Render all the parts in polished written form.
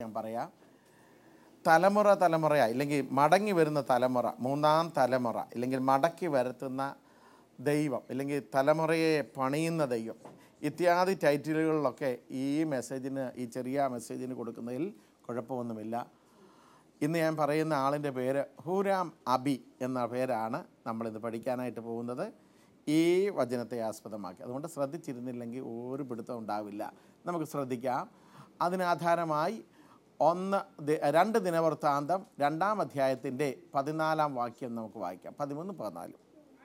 ഞാൻ പറയാം, തലമുറയായി ഇല്ലെങ്കിൽ മടങ്ങി വരുന്ന തലമുറ, മൂന്നാം തലമുറ ഇല്ലെങ്കിൽ മടക്കി വരുത്തുന്ന ദൈവം ഇല്ലെങ്കിൽ തലമുറയെ പണിയുന്ന ദൈവം ഇത്യാദി ടൈറ്റിലുകളിലൊക്കെ ഈ മെസ്സേജിന്, ഈ ചെറിയ മെസ്സേജിന് കൊടുക്കുന്നതിൽ കുഴപ്പമൊന്നുമില്ല. ഇന്ന് ഞാൻ പറയുന്ന ആളിൻ്റെ പേര് ഹൂരാം അബി എന്ന പേരാണ് നമ്മളിന്ന് പഠിക്കാനായിട്ട് പോകുന്നത്, ഈ വചനത്തെ ആസ്പദമാക്കി. അതുകൊണ്ട് ശ്രദ്ധിച്ചിരുന്നില്ലെങ്കിൽ ഒരു പിടുത്തം ഉണ്ടാവില്ല. നമുക്ക് ശ്രദ്ധിക്കാം. അതിനാധാരമായി 2 ദിനവൃത്താന്തം 2-ാം അധ്യായത്തിൻ്റെ 14-ാം വാക്യം നമുക്ക് വായിക്കാം. 13-14.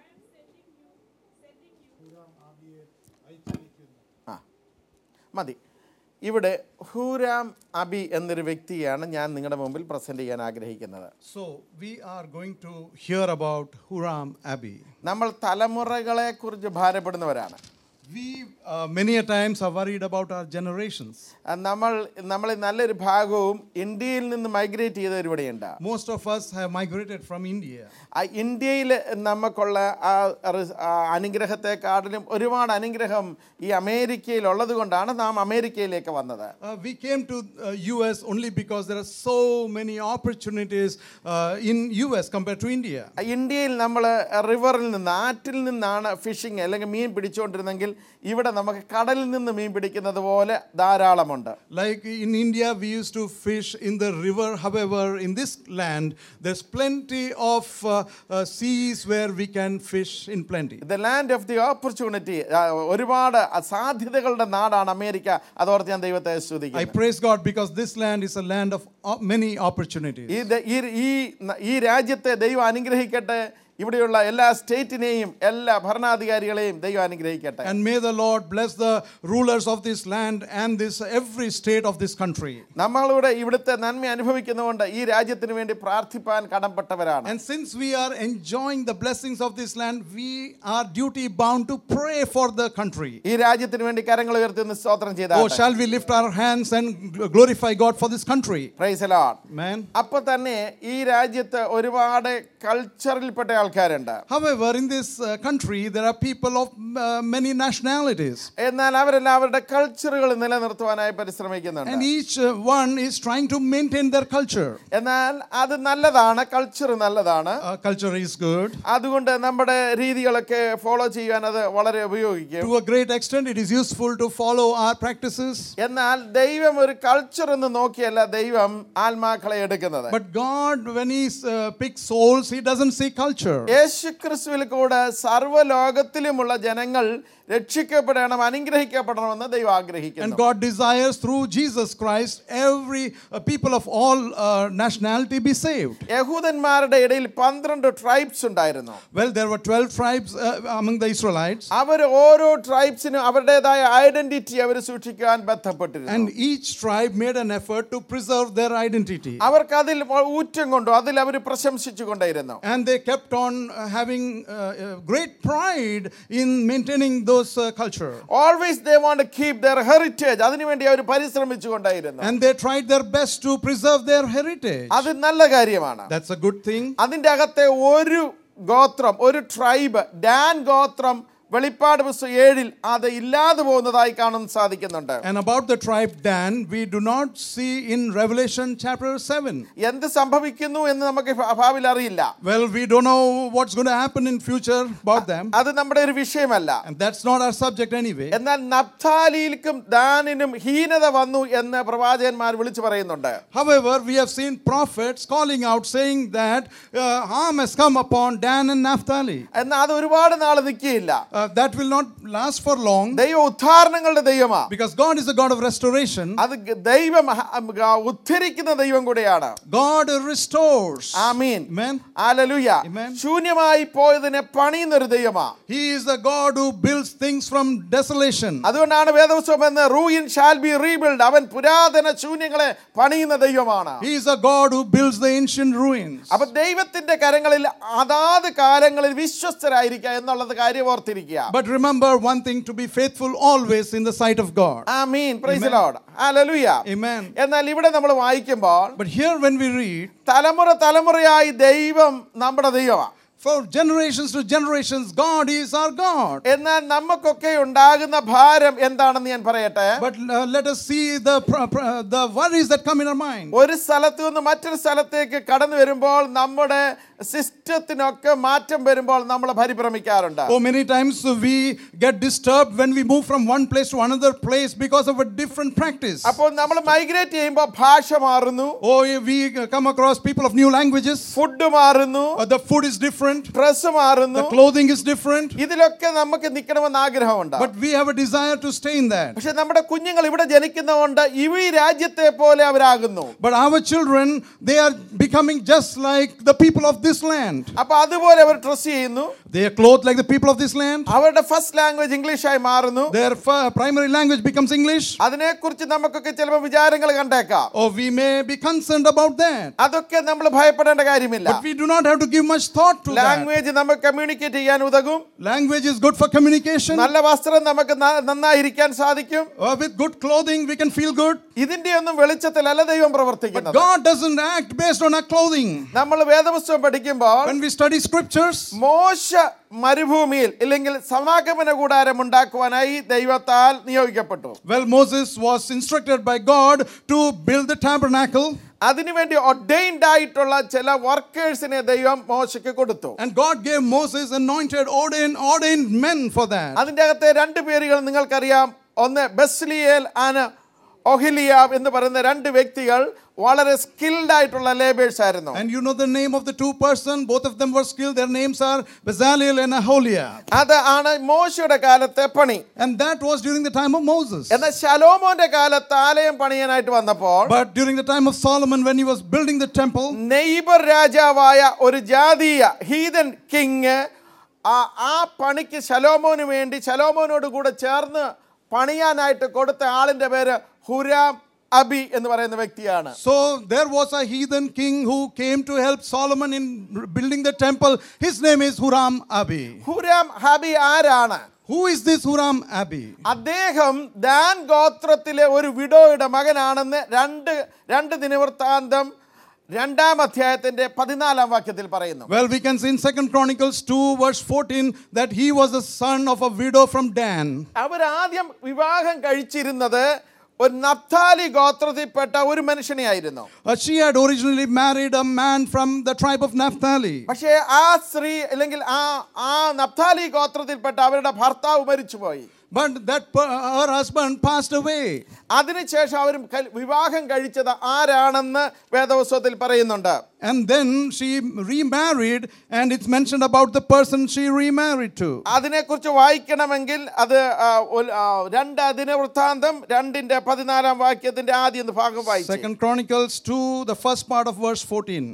മതി. ഇവിടെ ഹൂരാം അബി എന്നൊരു വ്യക്തിയാണ് ഞാൻ നിങ്ങളുടെ മുമ്പിൽ പ്രസന്റ് ചെയ്യാൻ ആഗ്രഹിക്കുന്നത്. So we are going to hear about Huram Abi. നമ്മൾ തലമുറകളെ കുറിച്ച് ഭാരപ്പെടുന്നവരാണ്. We many a times are worried about our generations. നമ്മൾ നല്ലൊരു ഭാഗവും ഇന്ത്യയിൽ നിന്ന് മൈഗ്രേറ്റ് ചെയ്തവരിവിടെയുണ്ട്. Most of us have migrated from India. ഇന്ത്യയിൽ നമുക്കുള്ള അനുഗ്രഹത്തെക്കാട്ടിലും ഒരുപാട് അനുഗ്രഹം ഈ അമേരിക്കയിൽ ഉള്ളത് കൊണ്ടാണ് നാം അമേരിക്കയിലേക്ക് വന്നത്. We came to US only because there are so many opportunities in US compared to India. ഇന്ത്യയിൽ നമ്മൾ റിവറിൽ നിന്ന്, ആറ്റിൽ നിന്നാണ് ഫിഷിംഗ് അല്ലെങ്കിൽ മീൻ പിടിച്ചുകൊണ്ടിരുന്നെങ്കിൽ ഇവിടെ നമുക്ക് കടലിൽ നിന്ന് മീൻ പിടിക്കുന്നത് പോലെ ധാരാളമുണ്ട്. Like in India we used to fish in the river. However, in this land there's plenty of seas where we can fish in plenty. The land of the opportunity. ഒരുപാട് സാധ്യതകളുടെ നാടാണ് അമേരിക്ക. അതോർത്ത് ഞാൻ ദൈവത്തെ സ്തുതിക്കുന്നു. I praise God because this land is a land of many opportunities. ഈ രാജ്യത്തെ ദൈവം അനുഗ്രഹിക്കട്ടെ. ഇവിടെയുള്ള എല്ലാ സ്റ്റേറ്റിനെയും എല്ലാ ഭരണാധികാരികളെയും ദൈവം അനുഗ്രഹിക്കട്ടെ. And may the Lord bless the rulers of this land and this every state of this country. നമ്മളിവിടെ ഇവിടുത്തെ നന്മ അനുഭവിക്കുന്നതുകൊണ്ട് ഈ രാജ്യത്തിന് വേണ്ടി പ്രാർത്ഥിപ്പാൻ കടംപ്പെട്ടവരാണ്. And since we are enjoying the blessings of this land, we are duty bound to pray for the country. ഈ രാജ്യത്തിന് വേണ്ടി കരങ്ങൾ ഉയർത്തി ഒന്ന് സ്തോത്രം ചെയ്താട്ടെ. Oh, shall we lift our hands and glorify God for this country? Praise the Lord. Amen. അപ്പോൾ തന്നെ ഈ രാജ്യത്ത് ഒരുപാട് കൾച്ചറിൽപ്പെട്ട ആൾക്കാരുണ്ട്. However, in this country there are people of many nationalities. എന്നാൽ അവരെല്ലാം അവരുടെ കൾച്ചറുകൾ നിലനിർത്തുവാനായി പരിശ്രമിക്കുന്നുണ്ട്. And each one is trying to maintain their culture. എന്നാൽ അത് നല്ലതാണ്, കൾച്ചർ നല്ലതാണ്. Culture is good. അതുകൊണ്ട് നമ്മുടെ രീതികളൊക്കെ ഫോളോ ചെയ്യാൻ അത് വളരെ ഉപയോഗിക്കും. To a great extent it is useful to follow our practices. എന്നാൽ ദൈവം ഒരു കൾച്ചർ എന്ന് നോക്കിയല്ല ദൈവം ആത്മാക്കളെ എടുക്കുന്നത്. But God, when he picks souls, he doesn't see culture. യേശുക്രിസ്തുവിൽ കൂടെ സർവ്വലോകത്തിലുമുള്ള ജനങ്ങൾ രക്ഷിക്കപ്പെടണം, അനുഗ്രഹിക്കപ്പെടണമെന്ന് ദൈവം ആഗ്രഹിക്കുന്നു. And God desires through Jesus Christ every people of all nationality be saved. യഹൂദന്മാരുടെ ഇടയിൽ 12 ട്രൈബ്സ് ഉണ്ടായിരുന്നു. Well, there were 12 tribes among the Israelites. അവർ ഓരോ ട്രൈബ്സിനും അവരുടേതായ ഐഡന്റിറ്റി അവർ സൂക്ഷിക്കാൻ ബന്ധപ്പെട്ടിരുന്നു. And each tribe made an effort to preserve their identity. അവർക്ക് അതിൽ ഊറ്റം കൊണ്ടു, അതിൽ അവർ പ്രശംസിച്ചുകൊണ്ടേയിരുന്നു. And they kept on having great pride in maintaining those culture. Always they want to keep their heritage. അതിനുവേണ്ടി അവർ പരിശ്രമിച്ചുകൊണ്ടേയിരുന്നു. And they tried their best to preserve their heritage. അത് നല്ല കാര്യമാണ്. That's a good thing. അതിന്റെ അകത്തെ ഒരു ഗോത്രം, ഒരു tribe, Dan ഗോത്രം വെളിപ്പാട് പുസ്തകം 7 അത് ഇല്ലാതെ പോകുന്നതായി കാണാൻ സാധിക്കുന്നുണ്ട്. And about the tribe Dan, we do not see in Revelation chapter 7. എന്ത് സംഭവിക്കുന്നു എന്ന് നമുക്ക് ഭാവിയിൽ അറിയില്ല. Well, we don't know what's going to happen in future about them. അത് നമ്മുടെ ഒരു വിഷയമല്ല. And that's not our subject anyway. എന്നാൽ നഫ്താലിയിലും ദാനിനും ഹീനത വന്നു എന്ന് പ്രവാചകന്മാർ വിളിച്ചു പറയുന്നുണ്ട്. However, we have seen prophets calling out saying that harm has come upon Dan and Naphtali. എന്നാൽ അത് ഒരുപാട് നാൾ നിൽക്കില്ല. That will not last for long. ദൈവം ഉദ്ധാരണങ്ങളുടെ ദൈവമാണ്. Because God is a God of restoration. അത് ദൈവം ഉദ്ധരിക്കുന്ന ദൈവം കൂടെയാണ്. God restores. ആമീൻ. Amen. ഹല്ലേലൂയ. Amen. ശൂന്യമായി പോയതിനെ പണിയുന്ന ഒരു ദൈവമാണ്. He is the God who builds things from desolation. അതുകൊണ്ടാണ് വേദപുസ്തകം എന്ന് ruin shall be rebuilt. അവൻ പുരാതന ശൂന്യങ്ങളെ പണിയുന്ന ദൈവമാണ്. He is a God who builds the ancient ruins. അപ്പോൾ ദൈവത്തിന്റെ കരങ്ങളിൽ അതാത് കാലങ്ങളിൽ വിശ്വസ്തരായിരിക്കുക എന്നുള്ളത് കാര്യം ഓർത്തിരിക്കുക. But remember one thing, to be faithful always in the sight of God. Amin. Praise the Lord. Hallelujah. Amen. എന്നാൽ ഇവിടെ നമ്മൾ വായിക്കുമ്പോൾ But here when we read, തലമുറയായി ദൈവം നമ്മുടെ ദൈവമാണ്. For generations to generations, God is our God. എന്നാൽ നമുക്കൊക്കെ ഉണ്ടാകുന്ന ഭാരം എന്താണെന്ന് ഞാൻ പറയട്ടെ. But let us see the worries that come in our mind. ഒരു സ്ഥലത്ത് നിന്ന് മറ്റൊരു സ്ഥലത്തേക്ക് കടന്നു വരുമ്പോൾ നമ്മുടെ സിസ്റ്റത്തിനൊക്കെ മാറ്റം വരുമ്പോൾ നമ്മൾ പരിഭ്രമിക്കാറുണ്ട്. Oh, many times we get disturbed when we move from one place to another place because of a different practice. അപ്പോൾ നമ്മൾ മൈഗ്രേറ്റ് ചെയ്യുമ്പോൾ ഭാഷ മാറുന്നു. Oh, we come across people of new languages. Food മാറുന്നു. The food is different. Dress മാറുന്നു. The clothing is different. ഇതിലൊക്കെ നമുക്ക് നിൽക്കണമെന്ന് ആഗ്രഹമുണ്ട്. But we have a desire to stay in that. പക്ഷെ നമ്മുടെ കുഞ്ഞുങ്ങൾ ഇവിടെ ജനിക്കുന്നതുകൊണ്ട് ഈ രാജ്യത്തെ പോലെ അവരാകുന്നു. But our children, they are becoming just like the people of this land. അപ്പോൾ അതുപോലെ അവർ ഡ്രസ് ചെയ്യുന്നു. They are clothed like the people of this land. അവരുടെ ഫസ്റ്റ് ലാംഗ്വേജ് ഇംഗ്ലീഷായി മാറുന്നു. Their primary language becomes English. അതിനെക്കുറിച്ച് നമുക്കൊക്കെ ചിലപ്പോൾ വിചാരങ്ങൾ കണ്ടേക്കാം. Oh, we may be concerned about that. അതൊക്കെ നമ്മൾ ഭയപ്പെടേണ്ട കാര്യമില്ല. But we do not have to give much thought to that. Language നമുക്ക് കമ്മ്യൂണിക്കേറ്റ് ചെയ്യാൻ ഉതകും. Language is good for communication. നല്ല വസ്ത്രം നമുക്ക് നന്നായിരിക്കാൻ സാധിക്കും. With good clothing, we can feel good. ഇതിന്റെ ഒന്നും വെളിച്ചത്തിലല്ല ദൈവം But പ്രവർത്തിക്കുന്നത്. God doesn't act based on our clothing. നമ്മൾ വേദപുസ്തകം പഠിക്കുമ്പോൾ When we study scriptures, മോശ മരുഭൂമിയിൽ ഇല്ലെങ്കിൽ സമാഗമന കൂടാരം ഉണ്ടാക്കുവാനായി ദൈവത്താൽ നിയോഗിക്കപ്പെട്ടു. well, Moses was instructed by God to build the tabernacle. അതിനുവേണ്ടി ordained ആയിട്ടുള്ള ചില വർക്കേഴ്സിനെ ദൈവം മോശയ്ക്ക് കൊടുത്തു. And God gave Moses ordained men for that. അതിന്റെ അകത്തെ രണ്ട് പേരുകൾ നിങ്ങൾക്കറിയാം. ഒന്ന് ബെസ്ലിയേൽ ആൻഡ് ഒഹിലിയാബ് എന്ന് പറയുന്ന രണ്ട് വ്യക്തികൾ വളരെ സ്കിൽഡ് ആയിട്ടുള്ള ലേബേഴ്സ് ആയിരുന്നു. And you know the name of the two persons, both of them were skilled. Their names are Bezalel and Aholiab. അത് ആണ് മോശയുടെ കാലത്തെ പണി. And that was during the time of Moses. എന്നാൽ ശലോമോന്റെ കാലത്ത് ആലയം പണിയാനായിട്ട് വന്നപ്പോൾ, But during the time of Solomon, when he was building the temple, neighbour രാജാവായ ഒരു ജാതീയ ഹീദൻ കിങ് ആ പണിക്ക് ശലോമോന് വേണ്ടി ശലോമോനോട് കൂടെ ചേർന്ന് പണിയാനായിട്ട് കൊടുത്ത ആളിന്റെ പേര് ഹുരാം അബി എന്ന് പറയുന്ന വ്യക്തിയാണ്. so there was a heathen king who came to help Solomon in building the temple. His name is Huram Abi. ഹുരാം Abi ആരാണ്? Who is this Huram Abi? അദ്ദേഹം ദാൻ ഗോത്രത്തിലെ ഒരു വിഡോയുടെ മകനാണെന്ന് രണ്ട് ദിനവൃത്താന്തം 2-ാം അധ്യായത്തിന്റെ 14-ാം വാക്യത്തിൽ പറയുന്നു. Well, we can see in 2 Chronicles 2 verse 14 that he was the son of a widow from Dan. അവർ ആദ്യം വിവാഹം കഴിച്ചിരുന്നത് ഒരു നഫ്താലി ഗോത്രത്തിൽപ്പെട്ട ഒരു മനുഷ്യനെയായിരുന്നു. She had originally married a man from the tribe of Naphtali. പക്ഷേ ആ സ്ത്രീ അല്ലെങ്കിൽ ആ നഫ്താലി ഗോത്രത്തിൽപ്പെട്ട അവരുടെ ഭർത്താവ് മരിച്ചുപോയി. But her husband passed away. അതിനുശേഷം അവർ വിവാഹം കഴിച്ചത് ആരാണെന്ന് വേദപുസ്തകത്തിൽ പറയുന്നുണ്ട്. And then she remarried, and it's mentioned about the person she remarried to. അതിനെക്കുറിച്ച് വായിക്കണമെങ്കിൽ അത് 2 ദിനവൃത്താന്തം 2-ന്റെ 14-ാം വാക്യത്തിന്റെ ആദ്യ ഭാഗം വായിച്ചു. 2 Chronicles 2, the first part of verse 14.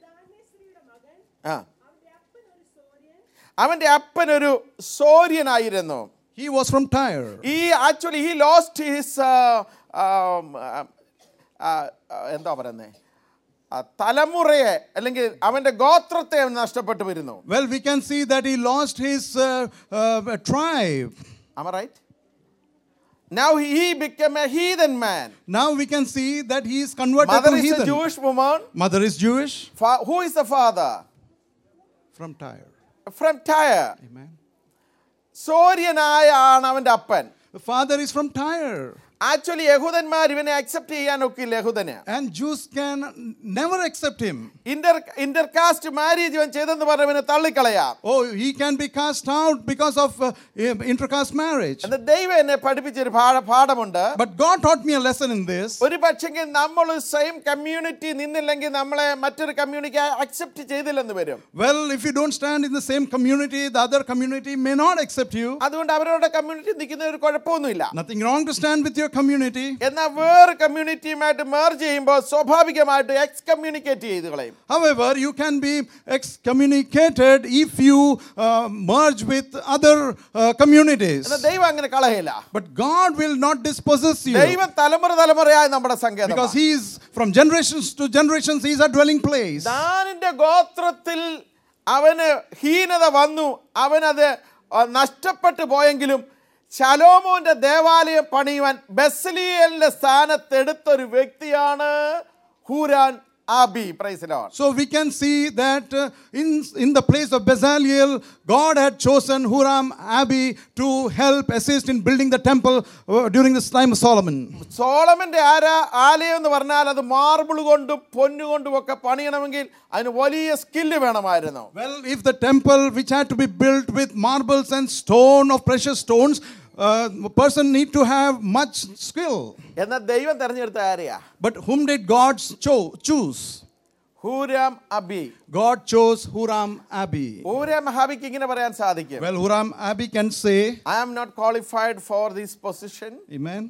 അവന്റെ അപ്പനൊരു സോര്യനായിരുന്നു. He was from Tyre. He lost his എന്താ പറയുന്നേ തലമുറയെ അല്ലെങ്കിൽ അവന്റെ ഗോത്രത്തെ നഷ്ടപ്പെട്ടു വരുന്നു. Well, we can see that he lost his tribe. Am I right? Now he became a heathen man. Now we can see that he is converted Mother to is heathen. a Jewish woman. Mother is Jewish. Who is the father? From Tyre. From Tyre. Amen. സോര്യനായാണ് അവന്റെ അപ്പൻ. The father is from Tyre. Actually യഹൂദന്മാർ ഇവനെ accept ചെയ്യാൻ ഒക്കില്ല യഹൂദനെ. And Jews can never accept him. Intercaste marriage ഇവൻ ചെയ്തെന്ന് പറഞ്ഞ് ഇവനെ തള്ളിക്കളയാം. Oh, he can be cast out because of intercaste marriage. ദൈവം എന്നെ പഠിപ്പിച്ചൊരു പാഠമുണ്ട്. But God taught me a lesson in this. ഒരു പക്ഷെങ്കിൽ നമ്മൾ സെയിം കമ്മ്യൂണിറ്റി നിന്നില്ലെങ്കിൽ നമ്മളെ മറ്റൊരു കമ്മ്യൂണിറ്റി അക്സെപ്റ്റ് ചെയ്തില്ലെന്ന് വരും. Well, if you don't stand in the same community, the other community may not accept you. അതുകൊണ്ട് അവരുടെ കമ്മ്യൂണിറ്റി നിൽക്കുന്ന ഒരു കുഴപ്പമൊന്നുമില്ല. Nothing wrong to stand with your community. എന്നാൽ വേറെ കമ്മ്യൂണിറ്റിയുമായിട്ട് മെർജ് ചെയ്യുമ്പോൾ സ്വാഭാവികമായിട്ട് എക്സ്കമ്മ്യൂണിക്കേറ്റ് ചെയ്ത് കളയും. However, you can be excommunicated if you merge with other communities. ദൈവം അങ്ങനെ കളയില്ല. But God will not dispossess you. ദൈവം തലമുറയായി നമ്മുടെ സങ്കേതം. Because he is from generations to generations, he is a dwelling place. ദാനിന്റെ ഗോത്രത്തിൽ അവന് ഹീനത വന്നു, അവനത് നഷ്ടപ്പെട്ടു പോയെങ്കിലും ശലോമോന്റെ ദേവാലയം പണിയുവാൻ ബെസ്ലിയേലിന്റെ സ്ഥാനത്തെടുത്തൊരു വ്യക്തിയാണ് ഹൂരാൻ Abi. Praise the Lord. So we can see that in the place of Bezalel, God had chosen Huram-Abi to help assist in building the temple during this time of Solomon. സോളമന്റെ ആലയം എന്ന് പറഞ്ഞാൽ അത് മാർബിൾ കൊണ്ടും പൊന്നുകൊണ്ടും ഒക്കെ പണിയണമെങ്കിൽ അതിന് വലിയ skill വേണമായിരുന്നു. Well, if the temple which had to be built with marbles and stone of precious stones, a person need to have much skill. എന്നാൽ ദൈവം തെരഞ്ഞെടുത്ത ആരെയാ? But whom did God choose? ഹൂരാം-അബി. God chose Huram-Abi. ഹൂരാം-അബിക്ക് ഇങ്ങനെ പറയാൻ സാധിക്കും. Well, Huram-Abi can say, I am not qualified for this position. Amen.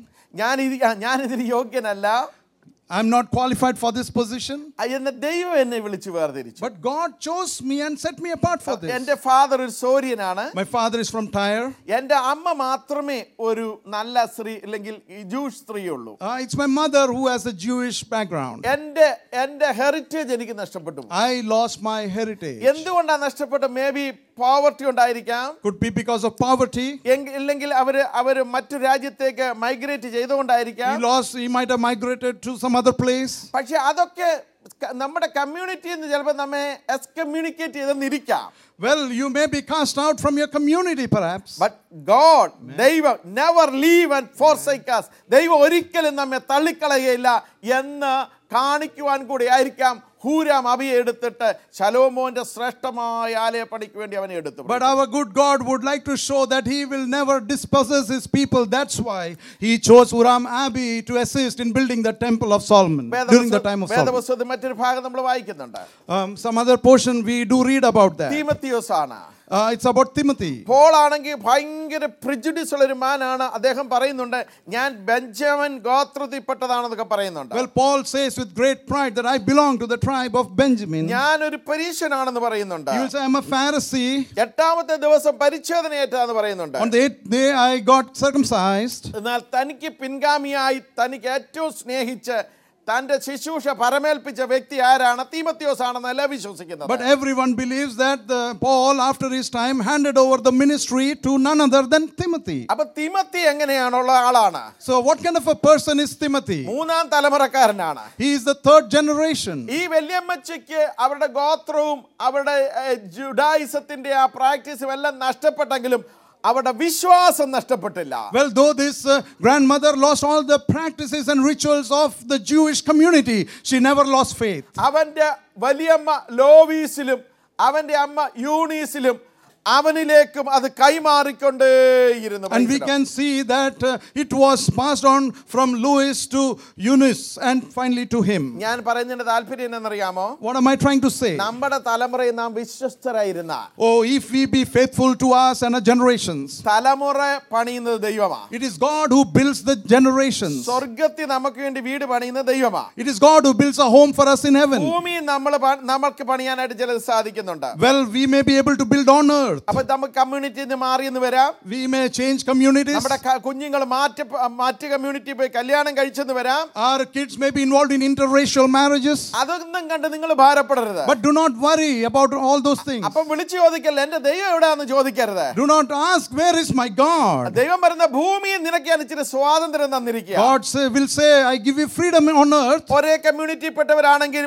ഞാൻ ഇതിന് യോഗ്യനല്ല. I'm not qualified for this position. എന്നെ ദൈവം എന്നെ വിളിച്ചു വേർതിരിച്ചു. But God chose me and set me apart for this. എൻ്റെ ഫാദർ ഒരു സോര്യനാണ്. My father is from Tyre. എൻ്റെ അമ്മ മാത്രമേ ഒരു നല്ല സ്ത്രീ അല്ലെങ്കിൽ ജൂഷ് സ്ത്രീയുള്ളൂ. It's my mother who has a Jewish background. എൻ്റെ ഹെറിറ്റേജ് എനിക്ക് നഷ്ടപ്പെട്ടു. I lost my heritage. എന്തുകൊണ്ടാണ് നഷ്ടപ്പെട്ടത്? മേ ബി പോവർട്ടി ഉണ്ടായിരിക്കാം. Could be because of poverty. ഇല്ലെങ്കിൽ അവര് മറ്റു രാജ്യത്തേക്ക് മൈഗ്രേറ്റ് ചെയ്തുകൊണ്ടായിരിക്കാം. He might have migrated to some other place. പക്ഷെ അതൊക്കെ നമ്മുടെ കമ്മ്യൂണിറ്റിയിൽ നിന്ന് ചിലപ്പോൾ നമ്മെ എക്സ്കമ്മ്യൂണിക്കേറ്റ് ചെയ്തെന്നിരിക്കാം. Well, you may be cast out from your community perhaps. But God, ദൈവം never leave and forsake us. ദൈവം ഒരിക്കലും നമ്മെ തള്ളിക്കളയുകയില്ല എന്ന് കാണിക്കുവാൻ കൂടി ആയിരിക്കാം ഹൂരാം-അബിയെ എടുത്തിട്ട് ശലോമോന്റെ ശ്രേഷ്ഠമായ ആലയപ്പണിക്ക് വേണ്ടി അവനെ എടുത്തു. But our good God would like to show that he will never dispossess his people. That's why he chose Huram-Abi to assist in building the temple of Solomon during the time of Solomon. വേദപുസ്തകത്തിൽ മറ്റൊരു ഭാഗം നമ്മൾ വായിക്കുന്നുണ്ട്. Some other portion we do read about that. Timotheos ആണ്. It's about Timothy. Paul ആണെങ്കിൽ ഭയങ്കര prejudice ഉള്ള ഒരു മാനാണ്. അദ്ദേഹം പറയുന്നുണ്ട് ഞാൻ ബെഞ്ചമിൻ ഗോത്രത്തിൽപ്പെട്ടതാണെന്നൊക്കെ പറയുന്നുണ്ട്. Well, Paul says with great pride that I belong to the tribe of Benjamin. ഞാൻ ഒരു പരീശനാണെന്ന് പറയുന്നുണ്ട്. He will say I'm a Pharisee. എട്ടാമത്തെ ദിവസം പരിച്ഛേദനയേറ്റാന്ന് പറയുന്നുണ്ട്. On the 8th day I got circumcised. എന്നാൽ തനിക്ക് പിൻഗാമിയായി തനിക്ക് ഏറ്റവും സ്നേഹിച്ച് തന്റെ ശുശ്രൂഷ പരമേൽപ്പിച്ച വ്യക്തി ആരാണ്? തീമോത്തിയോസ് ആണെന്നല്ല വിശ്വസിക്കുന്നത്. But everyone believes that Paul after his time handed over the ministry to none other than Timothy. അപ്പോൾ തിമോത്തി എങ്ങനെയാണുള്ള ആളാണ്? So what kind of a person is Timothy? മൂന്നാം തലമുറക്കാരനാണ്. He is the third generation. ഈ വല്യമ്മച്ചിക്ക് അവരുടെ ഗോത്രവും അവരുടെ ജുഡായിസത്തിന്റെ ആ പ്രാക്ടീസും എല്ലാം നഷ്ടപ്പെട്ടെങ്കിലും അവരുടെ വിശ്വാസം നഷ്ടപ്പെട്ടില്ല. Well, though this grandmother lost all the practices and rituals of the Jewish community, she never lost faith. അവന്റെ വലിയമ്മ ലോവീസിലും അവന്റെ അമ്മ യൂണീസിലും അവനിലേക്കും അത് കൈമാറിക്കൊണ്ടേയിരുന്നു. And we can see that it was passed on from Louis to Eunice and finally to him. ഞാൻ പറയുന്നതിന്റെ താല്പര്യം എന്നറിയാമോ? What am I trying to say? നമ്മുടെ തലമുറയിൽ നാം വിശ്വസ്തരായിരുന്ന, if we be faithful to us and our generations. തലമുറ പണിയുന്നത് ദൈവമാണ്. It is God who builds the generations. സ്വർഗ്ഗത്തിൽ നമുക്ക് വേണ്ടി വീട് പണിയുന്നത് ദൈവമാണ്. It is God who builds a home for us in heaven. ഭൂമിയിൽ നമുക്ക് പണിയാനായിട്ട് ചിലത് സാധിക്കുന്നുണ്ട്. Well, we may be able to build on earth. അപ്പോൾ നമുക്ക് കമ്മ്യൂണിറ്റിയിൽ നിന്ന് മാറിയെന്ന് വരാം. We may change communities. നമ്മുടെ കുഞ്ഞുങ്ങൾ മറ്റ് കമ്മ്യൂണിറ്റി പോയി കല്യാണം കഴിച്ചെന്ന് വരാം. Our kids may be involved in interracial marriages. അതൊന്നും കണ്ട് നിങ്ങൾ ഭാരപ്പെടരുത്. But do not worry about all those things. അപ്പോൾ വിളിച്ചു ചോദിക്കല്ല എന്റെ ദൈവം എവിടെയാണെന്ന് ചോദിക്കരുത്. Do not ask where is my God. ദൈവം പറയുന്ന ഭൂമിയിൽ നിനക്ക് ഞാൻ ഇച്ചിരി സ്വാതന്ത്ര്യം തന്നിരിക്കുക. God will say I give you freedom on earth. ഒരേ കമ്മ്യൂണിറ്റി പെട്ടവരാണെങ്കിൽ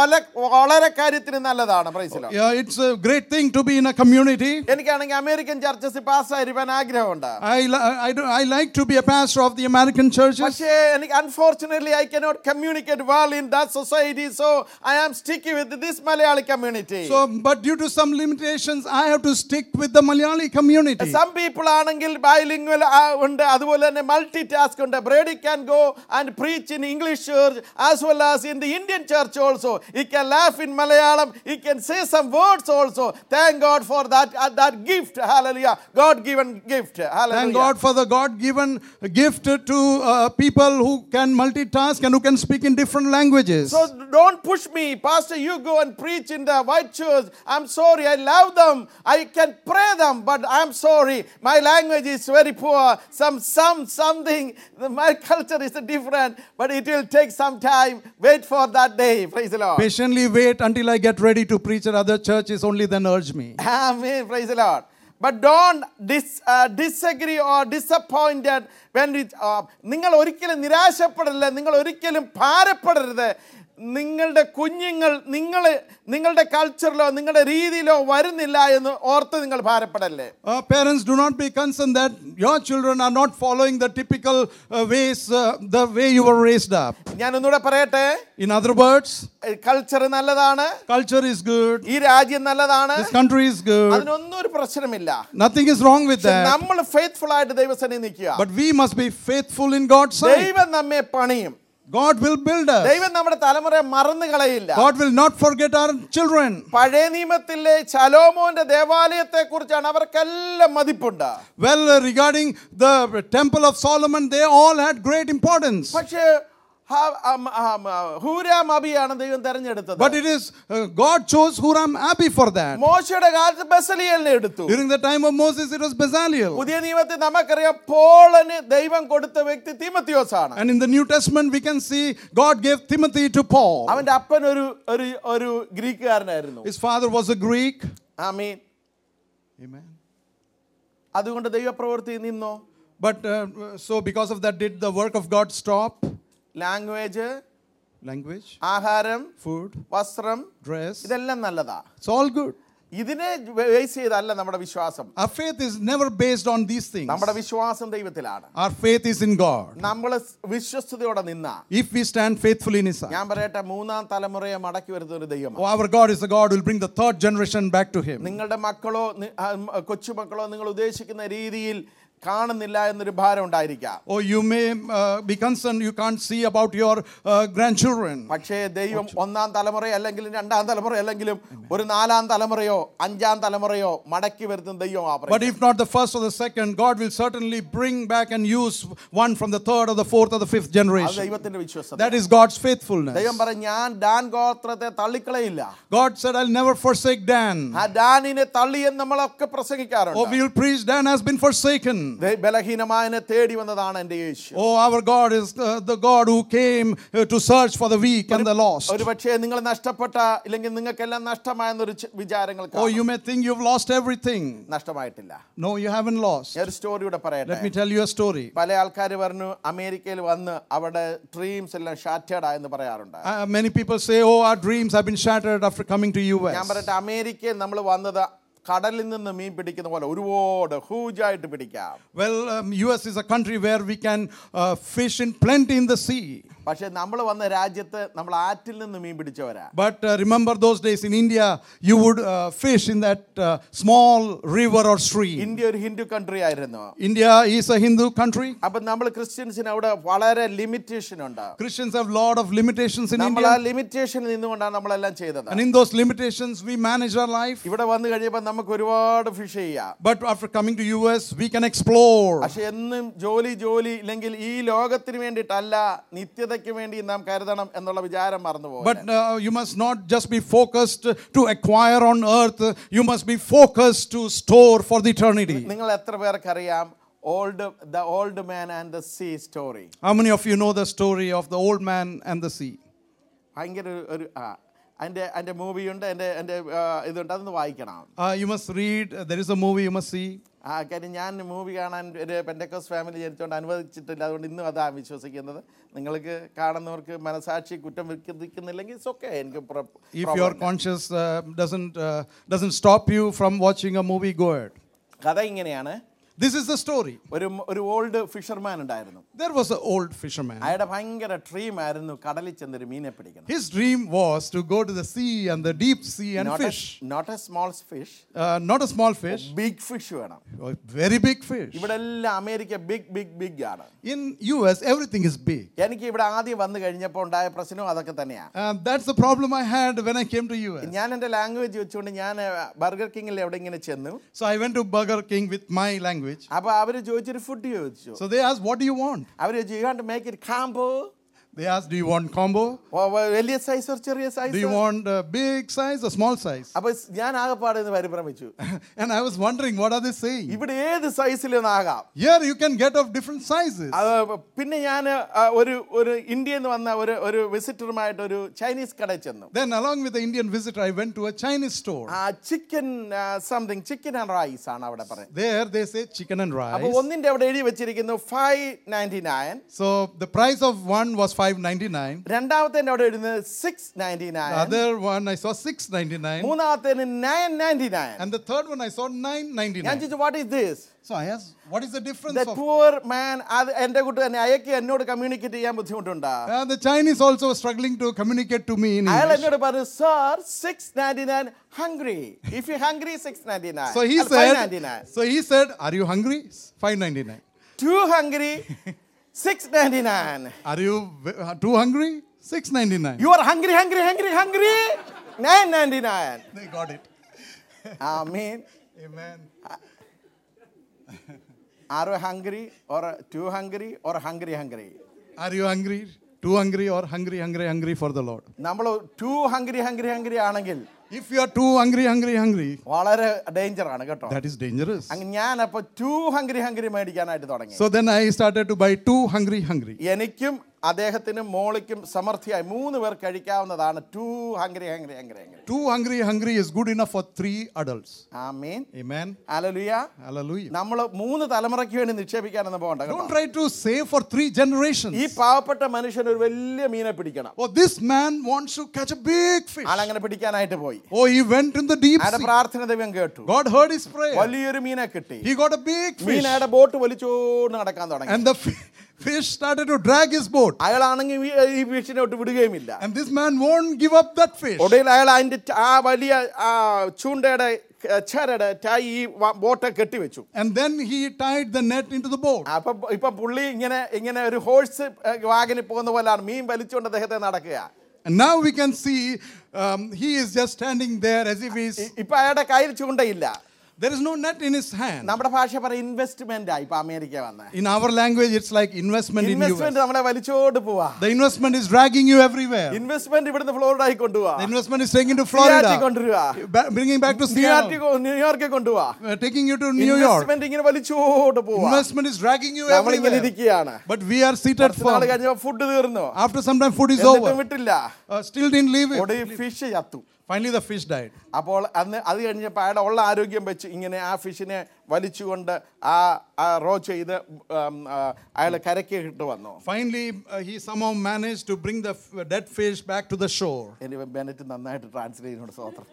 വളരെ കാര്യത്തിന് നല്ലതാണ്. Praise the lord. Yeah, it's a great thing to be in a community. എനിക്കാണെങ്കിൽ അമേരിക്കൻ ചർച്ചസിൽ പാസ്സായിരിക്കാൻ ആഗ്രഹമുണ്ട്. I like to be a pastor of the American churches. പക്ഷേ എനിക്ക് unfortunately I cannot communicate well in that society, so I am sticking with this Malayali community. So but due to some limitations I have to stick with the Malayali community. Some people ആണെങ്കിൽ bilingual ഉണ്ട്, അതുപോലെ തന്നെ multitask ഉണ്ട്. Brady can go and preach in English church as well as in the Indian church also. He can laugh in Malayalam, he can say some words also. Thank God for that gift. Hallelujah. God given gift. Hallelujah. Thank God for the God given gift to people who can multitask and who can speak in different languages. So don't push me, Pastor, you go and preach in the white church. I'm sorry, I love them, I can pray them, but I'm sorry, my language is very poor. Something, my culture is different, but it will take some time. Wait for that day. Praise the Lord. Patiently wait until I get ready to preach at other churches, only then urge me. Amen. Praise the Lord. But don't disagree or disappointed when it നിങ്ങൾ ഒരിക്കലും നിരാശപ്പെടരുത്, നിങ്ങൾ ഒരിക്കലും ഭാരപ്പെടരുത്. നിങ്ങളുടെ കുഞ്ഞുങ്ങൾ നിങ്ങളുടെ കൾച്ചറിലോ നിങ്ങളുടെ രീതിയിലോ വരുന്നില്ല എന്ന് ഓർത്ത് നിങ്ങൾ ഭാരപ്പെടല്ലേ. Parents, do not be concerned that your children are not following the typical ways, the way you were raised up. ഞാൻ ഒന്നുകൂടെ പറയട്ടെ. In other words, കൾച്ചർ നല്ലതാണ്, culture is good, ഈ രാജ്യം നല്ലതാണ്, this country is good, അതിനൊന്നും ഒരു പ്രശ്നമില്ല. nothing is wrong with that. നമ്മൾ ഫെയ്ത്ത്ഫുൾ ആയിട്ട് ദൈവസന്നിധിയിൽ നിൽക്കുക. But we must be faithful in God's sight. ദൈവം നമ്മെ പണിയും. God will build us. ദൈവം നമ്മുടെ തലമുറയെ മറന്നു കളയില്ല. God will not forget our children. പഴയ നിയമത്തിലെ ശലോമോന്റെ ദേവാലയത്തെ കുറിച്ചാണ് അവർക്കെല്ലാം മതിപ്പുണ്ട്. Well, regarding the temple of Solomon, they all had great importance. പക്ഷേ ഹൂരാം അബിയാണ് ദൈവം തെരഞ്ഞെടുത്തത്. But it is God chose Huram Abi for that. മോശയുടെ കാലത്ത് ബെസലിയേലിനെ എടുത്തു. During the time of Moses, it was Bezalel. പുതിയ നിയമത്തിൽ നമുക്കറിയാം പോളിന് ദൈവം കൊടുത്ത വ്യക്തി തീമോത്തിയോസ് ആണ്. And in the New Testament, we can see God gave Timothy to Paul. അവന്റെ അപ്പൻ ഒരു ഗ്രീക്കുകാരനായിരുന്നു. His father was a Greek. Amin. Amen. അതുകൊണ്ട് ദൈവപ്രവൃത്തി നിന്നോ. But so because of that, did the work of God stop? Language, ആഹാരം, food, വസ്ത്രം, dress, ഇതെല്ലാം നല്ലതാ. it's all good. ഇതിനെ ബേസ് ചെയ്തല്ല നമ്മുടെ വിശ്വാസം. Our faith is never based on these things. നമ്മുടെ വിശ്വാസം ദൈവത്തിലാണ്. Our faith is in God. നമ്മൾ വിശ്വസ്തയോടെ നിന്നാ, if we stand faithfully in His sight. ഞാൻ പറയട്ടെ, മൂന്നാം തലമുറയെ മടക്കി വരുന്ന ഒരു ദൈവമാണ്. Our God is a God who will bring the third generation back to Him. നിങ്ങളുടെ മക്കളോ കൊച്ചുമക്കളോ നിങ്ങൾ ഉദ്ദേശിക്കുന്ന രീതിയിൽ കാണുന്നില്ല എന്നൊരു ഭാരം ഉണ്ടായിരിക്കാം. Oh, you may be concerned you can't see about your grandchildren. പക്ഷേ ദൈവം ഒന്നാം തലമുറ അല്ലെങ്കിൽ രണ്ടാം തലമുറ അല്ലെങ്കിലും ഒരു നാലാം തലമുറയോ അഞ്ചാം തലമുറയോ മടക്കി വരുത്തുന്ന ദൈവമാണ്. But if not the first or the second, God will certainly bring back and use one from the third or the fourth or the fifth generation. ദൈവത്തിന്റെ വിശ്വാസം. That is God's faithfulness. ദൈവം പറഞ്ഞു, ഞാൻ ഡാൻ ഗോത്രത്തെ തള്ളിക്കളയില്ല. God said, I'll never forsake Dan. ആ ഡാനിനെ തള്ളിയെന്ന് നമ്മളൊക്കെ പ്രസംഗിക്കാറുണ്ട്. Oh, we will preach Dan has been forsaken. ബലഹീനമായനെ തേടി വന്നതാണ് എൻ്റെ യേശു. Oh, our God is the God who came to search for the weak and the lost. ഒരുപക്ഷേ നിങ്ങൾ നഷ്ടപ്പെട്ട ഇല്ലെങ്കിൽ നിങ്ങൾക്കെല്ലാം നഷ്ടമായെന്നൊരു വിചാരങ്ങൾ. Oh, you may think you've lost everything. നഷ്ടമായിട്ടില്ല. No, you haven't lost. ഒരു സ്റ്റോറിയുടെ പറയട്ടെ. Let me tell you a story. പല ആൾക്കാർ പറഞ്ഞു അമേരിക്കയിൽ വന്ന് അവിടെ ഡ്രീംസ് എല്ലാം ഷാറ്റേർഡ് ആയെന്ന് പറയാറുണ്ട്. Many people say, oh, our dreams have been shattered after coming to US. ഞാൻ പറയട്ടെ, അമേരിക്കയിൽ നമ്മൾ വന്നത് കടലിൽ നിന്ന് മീൻ പിടിക്കുന്ന പോലെ ഒരുപാട് ഹ്യൂജായിട്ട് പിടിക്കാം. Well, US is a country where we can fish in plenty in the sea. പക്ഷേ നമ്മൾ വന്ന രാജ്യത്ത് നമ്മൾ ആറ്റിൽ നിന്ന് മീൻ പിടിച്ചവരാ. But remember those days in India, you would fish in that small river or stream. India ഒരു ഹിന്ദു കൺട്രി ആയിരുന്നു. India is a Hindu country. അപ്പോൾ നമ്മൾ ക്രിസ്ത്യൻസിന് അവിടെ വളരെ ലിമിറ്റേഷൻ ഉണ്ട്. Christians have lot of limitations in നമ്മൾ ആ India. ലിമിറ്റേഷൻ നിന്നുകൊണ്ടാണ് നമ്മളെല്ലാം ചെയ്തത്. And in those limitations, we manage our life. ഇവിടെ വന്നു കഴിഞ്ഞപ്പോൾ നമുക്ക് ഒരുപാട് ഫിഷ് ചെയ്യാം. But after coming to US, we can explore. പക്ഷേ എന്നും ജോലി ഇല്ലെങ്കിൽ ഈ ലോകത്തിന് വേണ്ടിയിട്ടല്ല, നിത്യതയ്ക്ക് വേണ്ടി നാം കരുതണം എന്നുള്ള വിചാരം മറന്നുപോകും. But you must not just be focused to acquire on earth. You must be focused to store for the eternity. നിങ്ങൾ എത്ര പേർക്കറിയാം the old man and the sea story? How many of you know the story of the old man and the sea? ഭയങ്കര ഒരു എൻ്റെ മൂവിയുണ്ട്, എൻ്റെ ഇതുണ്ട്, അതൊന്ന് വായിക്കണം. You must read. There is a movie you must see. കാര്യം ഞാൻ movie കാണാൻ ഒരു പെന്തക്കോസ് ഫാമിലി ജനിച്ചുകൊണ്ട് അനുവദിച്ചിട്ടില്ല. അതുകൊണ്ട് ഇന്നും അതാ വിശ്വസിക്കുന്നത്. നിങ്ങൾക്ക് കാണുന്നവർക്ക് മനസാക്ഷി കുറ്റം വിധിക്കുന്നില്ലെങ്കിൽ ഇറ്റ്സ് ഓക്കെ. എനിക്ക് If your conscience doesn't stop you from watching a movie, go ahead. കഥ ഇങ്ങനെയാണ്. This is the story. ഒരു ഓൾഡ് ഫിഷർമാൻ ഉണ്ടായിരുന്നു. There was an old fisherman. അയാളുടെ ഭയങ്കര ഡ്രീം ആയിരുന്നു കടലിൽ ചെന്നൊരു മീനെ പിടിക്കണം. His dream was to go to the sea and the deep sea and fish. Not a small fish. Not a small fish. Big fish വേണം. Very big fish. ഇവിടെ എല്ലാം America big ആണ്. In US, everything is big. എനിക്ക് ഇവിടെ ആദ്യം വന്നു കഴിഞ്ഞപ്പോൾ ഉണ്ടായ പ്രശ്നവും അതൊക്കെ തന്നെയാണ്. That's the problem I had when I came to US. ഞാൻ എൻ്റെ ലാംഗ്വേജ് വെച്ചുകൊണ്ട് ഞാൻ ബർഗർ കിങ്ങിൽ എവിടെ ഇങ്ങനെ ചെന്നു. So I went to Burger King with my language. അപ്പൊ അവര് ചോദിച്ചൊരു ഫുഡ് ചോദിച്ചു. So they asked, what do you want? അവര് ചോദിച്ചു, you want to make it combo? They asked, do you want combo? വലിയ സൈസ് or ചെറിയ size? Do you want a big size or small size? അപ്പൊ ഞാൻ ആകെപ്പാടെ പരിഭ്രമിച്ചു. And I was wondering, what are they saying? ഇവിടെ ഏത് സൈസിലൊന്നാകാം. Here you can get of different sizes. പിന്നെ ഞാൻ ഒരു ഇന്ത്യയിൽ നിന്ന് വന്ന ഒരു വിസിറ്ററുമായിട്ട് ഒരു ചൈനീസ് കടയിൽ ചെന്നു. Then along with the Indian visitor, I went to a Chinese store. Chicken and rice ആണ് അവിടെ പറയുന്നത്. There they say chicken and rice. അപ്പൊ ഒന്നിന്റെ അവിടെ എഴുതി വെച്ചിരിക്കുന്നു $5.99. So the price of one was 599. രണ്ടാമത്തെ അവിടെ എഴുതുന്നത് 699. Other one I saw 699. മൂന്നാമത്തേന് 999. And the third one I saw ഞാൻ 999. ചോദിച്ചു, what is this? So I asked, what is the difference The of... poor man, അത് എൻ്റെ കൂട്ട് തന്നെ അയക്ക് എന്നോട് കമ്മ്യൂണിക്കേറ്റ് ചെയ്യാൻ ബുദ്ധിമുട്ടുണ്ടാ. The Chinese also struggling to communicate to me in അയാൾ English. എന്നോട് പറഞ്ഞു, sir, 699 hungry. If you hungry, 699. So he അല്ല, said, 599. are you hungry? 599. Too hungry, 699. Are you too hungry? 699. You are hungry, 999. They got it. Amen. Amen. Are you hungry or too hungry or hungry? Are you hungry? Too hungry or hungry for the Lord? നമ്മൾ too hungry ആണെങ്കിൽ If you are too hungry, വളരെ danger ആണ് കേട്ടോ. that is dangerous. ഞാൻ അപ്പൊ too hungry മേടിക്കാനായിട്ട് തുടങ്ങി. So then I started to buy too hungry. എനിക്കും അദ്ദേഹത്തിനും മോളിക്കും സമൃദ്ധിയായി 3 പേർ കഴിക്കാവുന്നതാണ് too hungry. Too hungry is good enough for 3 adults. ആമേൻ. Amen. ഹല്ലേലൂയ. Hallelujah. നമ്മൾ 3 തലമുറയ്ക്ക് വേണ്ടി നിക്ഷേപിക്കാനൊന്നും പോകണ്ട കേട്ടോ. Don't try to save for 3 generations. ഈ പാവപ്പെട്ട മനുഷ്യൻ ഒരു വലിയ മീനെ പിടിക്കണം. Oh, this man wants to catch a big fish. ആളങ്ങനെ പിടിക്കാനായിട്ട് പോയി. Oh, he went in the deep അയാളുടെ sea. പ്രാർത്ഥന ദൈവം കേട്ടു. God heard his prayer. വലിയൊരു മീനെ കിട്ടി. He got a big fish. മീൻ അയാളുടെ ബോട്ട് വലിച്ചോണ്ട് നടക്കാൻ തുടങ്ങി. And the fish started to drag his boat. അയാളാണെങ്കിൽ ഈ ഫിഷിനെ ഒട്ട് വിടുകയുമില്ല. And this man won't give up that fish. ഒടുവിൽ അയാൾ അതിന്റെ ആ വലിയ ചൂണ്ടയുടെ ചരട് ഈ ബോട്ടെ കെട്ടിവെച്ചു. And then he tied the net into the boat. അപ്പൊ ഇപ്പൊ പുള്ളി ഇങ്ങനെ ഒരു ഹോഴ്സ് വാഗനിൽ പോകുന്ന പോലെയാണ് മീൻ വലിച്ചുകൊണ്ട് അദ്ദേഹത്തെ നടക്കുക. And now we can see he is just standing there as if he's... ഇപ്പൊ അയാളുടെ കയ്യിൽ ചൂണ്ടയില്ല. There is no net in his hand. നമ്മുടെ ഭാഷ പറയും ഇൻവെസ്റ്റ്മെന്റ് ആയി ഇപ്പൊ അമേരിക്ക വന്ന. In our language it's like investment in US. Investment നമ്മളെ വലിച്ചോണ്ട് പോവാ. The investment is dragging you everywhere. Investment ഇവിടുന്ന് ഫ്ലോറിഡയിൽ കൊണ്ടുപോവാ. The investment is taking to Florida. Bringing back to Seattle. ന്യൂയോർക്കിൽ കൊണ്ടുപോവാ. Taking you to New York. Investment ഇങ്ങനെ വലിച്ചോണ്ട് പോവാ. Investment is dragging you everywhere. But we are seated for... നാളെ കഴിഞ്ഞ ഫുഡ് തീർന്നു. After some time food is over. വിട്ടില്ല. Still didn't leave it. ഒടുവിൽ ഫിഷ് ചത്തു. Finally the fish died. അപ്പോൾ അത് കഴിഞ്ഞപ്പോൾ അയാളുടെ ഉള്ള ആരോഗ്യം വെച്ച് ഇങ്ങനെ ആ ഫിഷിനെ വലിച്ചുകൊണ്ട് ആ റോ ചെയ്ത് അയാൾ കരയ്ക്ക് ഇട്ട് വന്നു. Finally he somehow managed to bring the dead fish back to the shore. എനിക്ക് ബെനറ്റ് നന്നായിട്ട് ട്രാൻസ്ലേറ്റ് ചെയ്യുന്നുണ്ട്. സ്തോത്രം.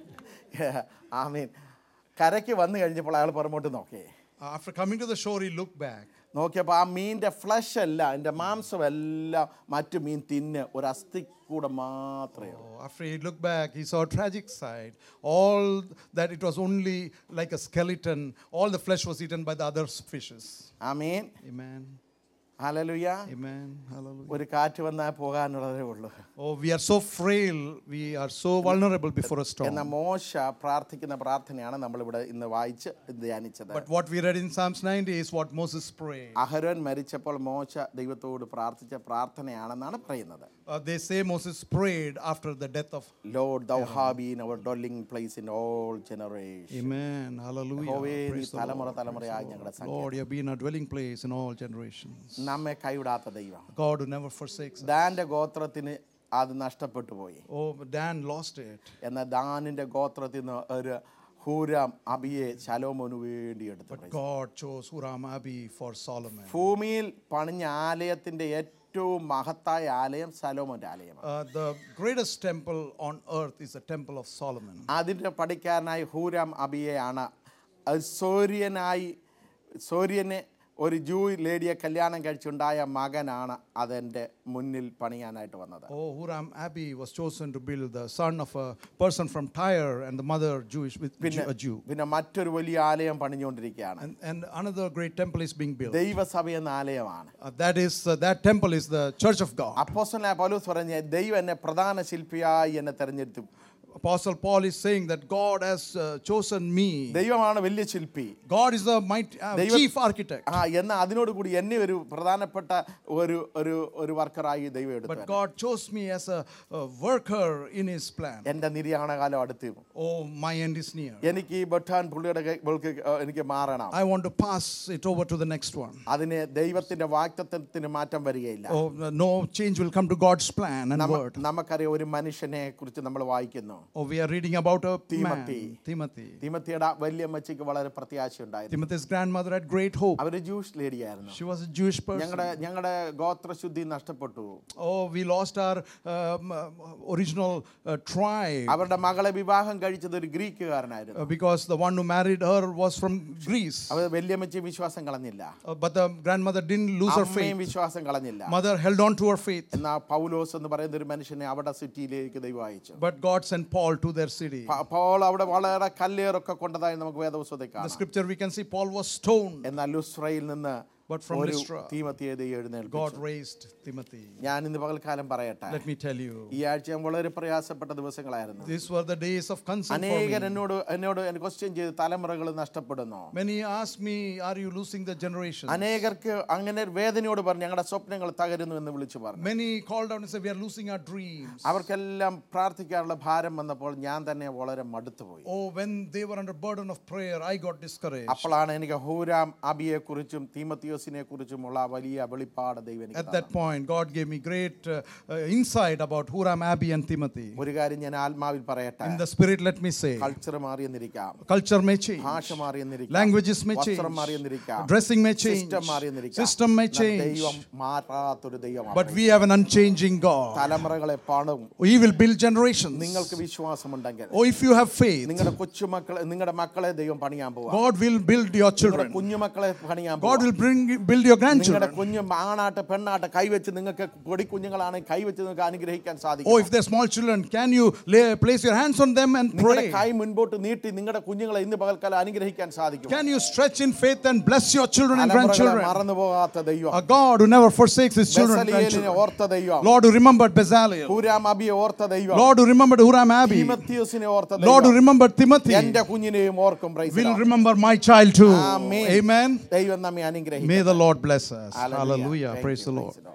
ആമേൻ. കരയ്ക്ക് വന്നു കഴിഞ്ഞപ്പോൾ അയാൾ പുറമോട്ട് നോക്കി. After coming to the shore he looked back. നോക്കിയപ്പോൾ ആ മീനിന്റെ ഫ്ലഷ് എല്ലാം അതിന്റെ മാംസം എല്ലാം മറ്റു മീൻ തിന്ന് ഒരു അസ്ഥി കൂടെ മാത്രമേ. After he looked back he saw a tragic side. All that it was only like a skeleton. All the flesh was eaten by the other fishes. ആമേൻ. Amen. ഹല്ലേലൂയ. Amen. Hallelujah. ഒരു കാറ്റ് വന്നാൽ പോകാനുള്ളതേ ഉള്ളൂ. Oh, we are so frail. We are so vulnerable before a storm. എന്ന മോശ പ്രാർത്ഥിക്കുന്ന പ്രാർത്ഥനയാണ് നമ്മൾ ഇവിടെ ഇന്ന് വായിച്ച് ധ്യാനിച്ചത്. But what we read in Psalms 90 is what Moses prayed. അഹരോൻ മരിച്ചപ്പോൾ മോശ ദൈവത്തോട് പ്രാർത്ഥിച്ച പ്രാർത്ഥനയാണെന്നാണ് പറയുന്നത്. They say Moses prayed after the death of Lord, thou hast been our dwelling place in all generations. Amen. Hallelujah. Praise the തലമുറയായി ഞങ്ങളുടെ Lord. Lord, you have been a dwelling place in all generations. നമ്മെ കൈവിടാത്ത ദൈവം. God who never forsakes us. ദാന്റെ ഗോത്രത്തിന് അത് നഷ്ടപ്പെട്ടു പോയി. Oh, Dan lost it. എന്നാൽ ദാനിന്റെ ഗോത്രത്തിൽ നിന്ന് ഒരു ഹൂരാം അബിയെ ശലോമോന് വേണ്ടി എടുത്തു. But God chose Huram Abi for Solomon. ഭൂമിയിൽ പണിഞ്ഞ ആലയത്തിന്റെ ഏറ്റവും മഹത്തായ ആലയം ശലോമോന്റെ ആലയമാണ്. The greatest temple on earth is the temple of Solomon. അതിന്റെ പണിക്കാരനായി ഹൂരാം അബിയെയാണ് സോര്യനെ ഒരു ജൂ ലേഡിയെ കല്യാണം കഴിച്ചുണ്ടായ മകനാണ് അതെന്റെ മുന്നിൽ പണിയാനായിട്ട് വന്നത്. Oh, Huram Abi was chosen to build, the son of a person from Tyre and the mother Jewish with a Jew. പിന്നെ മറ്റൊരു വലിയ ആലയം പണിഞ്ഞുകൊണ്ടിരിക്കുകയാണ്. And another great temple is being built. ദൈവസഭ എന്ന ആലയമാണ്. That temple is the church of God. അപ്പോസ്തലനായ പൗലോസ് പറഞ്ഞ ദൈവം എന്നെ പ്രധാന ശില്പിയായി എന്നെ തെരഞ്ഞെടുത്തു. Apostle Paul is saying that God has chosen me. ദൈവമാണ് വലിയ ശില്പി. God is the chief architect. എന്നാൽ അതിനോട് കൂടി എന്നെ ഒരു പ്രധാനപ്പെട്ട ഒരു വർക്കറായി ദൈവം എടുത്തു. But God chose me as a worker in his plan. എൻ്റെ നിര്യാണകാലം അടുത്തു. Oh, my end is near. എനിക്ക് ഈ ബട്ടാൻ പുള്ളിയുടെ എനിക്ക് മാറണം. I want to pass it over to the next one. അതിന് ദൈവത്തിന്റെ വാഗ്ദത്തത്തിന് മാറ്റം വരികയില്ല. Oh, no change will come to God's plan and word. നമുക്കറിയാം ഒരു മനുഷ്യനെ കുറിച്ച് നമ്മൾ വായിക്കുന്നു. Oh, we are reading about a Timothy. man, Timothy. തിമത്തിയുടെ വല്യമ്മച്ചിക്ക് വളരെ പ്രത്യാശയുണ്ടായിരുന്നു. Timothy's grandmother had great hope. അവര് ജൂഷ് ലേഡിയായിരുന്നു. She was a Jewish person. ഞങ്ങളുടെ ഗോത്രശുദ്ധി നഷ്ടപ്പെട്ടു. Oh, we lost our original tribe. അവരുടെ മകളെ വിവാഹം കഴിച്ചത് ഒരു ഗ്രീക്കുകാരനായിരുന്നു. Because the one who married her was from Greece. അവർ വല്യമ്മച്ചി വിശ്വാസം കളഞ്ഞില്ല. But the grandmother didn't lose her faith. അമ്മയും വിശ്വാസം കളഞ്ഞില്ല. Mother held on to her faith. എന്നാ പൗലോസ് എന്ന് പറയുന്ന ഒരു മനുഷ്യനെ അവിടെ സിറ്റിയിലേക്ക് ദൈവം അയച്ചു. But God sent Paul to their city. Paul അവിടെ വളരെ കല്ലേറൊക്കെ കൊണ്ടതായി നമുക്ക് വേദപുസ്തകത്തിൽ In the കാണാം. scripture we can see Paul was stoned. എന്നാൽ ലുസ്രയിൽ നിന്ന് But from ഒരു Lystra, തീമത്തിയെ ദൈവം God എഴുന്നേൽപ്പിച്ചു. raised Timothy. ഞാൻ ഇന്ന് പകൽക്കാലം പറയട്ടെ, Let me tell you, ഈ ആഴ്ച ഞാൻ വളരെ പ്രയാസപ്പെട്ട ദിവസങ്ങളായിരുന്നു. these were the days of concern for അനേകർ me. എന്നോട് ക്വസ്റ്റ്യൻ ചെയ്ത് തലമുറകൾ നഷ്ടപ്പെടുന്നു. Many asked me, are you losing the generation? അനേകർക്ക് അങ്ങനെ വേദനയോട് പറഞ്ഞു ഞങ്ങളുടെ സ്വപ്നങ്ങൾ തകരുന്നു എന്ന് വിളിച്ചു പറഞ്ഞു. Many called out and said, we are losing our dreams. അവർക്കെല്ലാം പ്രാർത്ഥിക്കാനുള്ള ഭാരം വന്നപ്പോൾ ഞാൻ തന്നെ വളരെ മടുത്തുപോയി. Oh, when they were under burden of prayer, I got discouraged. അപ്പോഴാണ് എനിക്ക് ഹൂരാം അബിയെ കുറിച്ചും തീമത്തിയോസിനെ കുറിച്ചുമുള്ള വലിയ വെളിപ്പാട് ദൈവം എനിക്ക് At that point, God gave me great insight about Huram, Abi and Timothy. ഒരു കാര്യം ഞാൻ ആത്മാവിൽ പറയട്ടെ, In the spirit, let me say, culture മാറിയെന്നിരിക്കാം, culture may change, ഭാഷ മാറിയെന്നിരിക്കാം, languages may change, വസ്ത്രം മാറിയെന്നിരിക്കാം, dressing may change, സിസ്റ്റം മാറിയെന്നിരിക്കാം, system may change, ദൈവം മാറാത്തൊരു ദൈവമാണ്. but we have an unchanging God. തലമുറകളെ പണിയും. He will build generations. നിങ്ങൾക്ക് വിശ്വാസമുണ്ടെങ്കിൽ, Oh, if you have faith, നിങ്ങളുടെ കൊച്ചുമക്കളെ നിങ്ങളുടെ മക്കളെ ദൈവം പണിയാൻ പോവാ. God will build your നിങ്ങളുടെ children. കുഞ്ഞുമക്കളെ പണിയാൻ God പോവാ. will build your നിങ്ങളുടെ grandchildren. കുഞ്ഞു ആണാട്ട് പെണ്ണാട്ട് കൈവച്ച് നിങ്ങൾക്ക് പൊടി കുഞ്ഞുങ്ങളാണ് കൈവച്ച് നിങ്ങൾക്ക് അനുഗ്രഹിക്കാൻ Oh, സാധിക്കും. if they're small children, can you place your hands on them and നിങ്ങളുടെ pray? കൈ മുൻപോട്ട് നീട്ടി നിങ്ങളുടെ കുഞ്ഞുങ്ങളെ ഇന്ന് പകൽക്കാലം അനുഗ്രഹിക്കാൻ സാധിക്കും. Can you stretch in faith and bless your children and തലമുറകളെ grandchildren? മറന്നു പോകാത്ത ദൈവം, A God who never forsakes his children and ബെസലേലിനെ grandchildren. ഓർത്ത ദൈവം, Lord who remembered Bezalel. ഹൂരാം അബിയെ ഓർത്ത ദൈവം, Lord who remembered Huram Abi. തീമത്തിയോസിനെ ഓർത്ത Lord who ദൈവം, remembered Timothy. എന്റെ കുഞ്ഞിനെയും ഓർക്കും. Praise the Will Lord. remember my child too. Amen. Amen. ദൈവം നമ്മെ അനുഗ്രഹിക്കട്ടെ. May the Lord bless us. Hallelujah. Hallelujah. Thank Praise you. the Praise Lord.